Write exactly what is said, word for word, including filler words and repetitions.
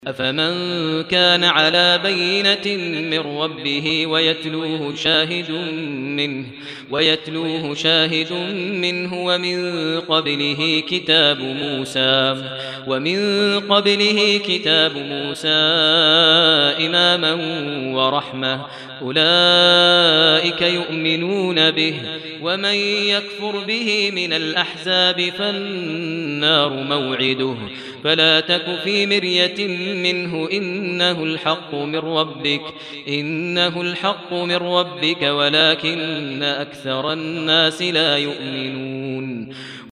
أفمن كان على بينة من ربه ويتلوه شاهد منه ويتلوه شاهد منه ومن قبله كتاب موسى ومن قبله كتاب موسى إماما ورحمة أولئك يؤمنون به ومن يكفر به من الأحزاب فالنار موعده فلا تك في مرية منه إنه الحق من ربك إنه الحق من ربك ولكن أكثر الناس لا يؤمنون